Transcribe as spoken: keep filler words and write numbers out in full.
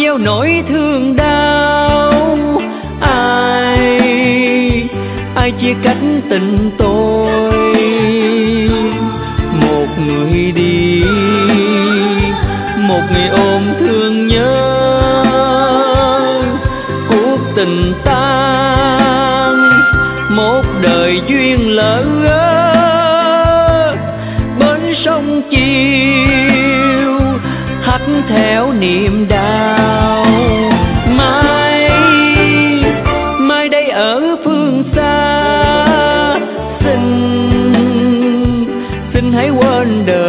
gieo nỗi thương đau. Ai ai chia cách tình tôi, một người đi, một người ôm thương nhớ. Cuộc tình tan, một đời duyên lỡ bên sông chiều, hắt theo niềm đau. Mai mai đây ở phương xa, xin xin hãy quên đời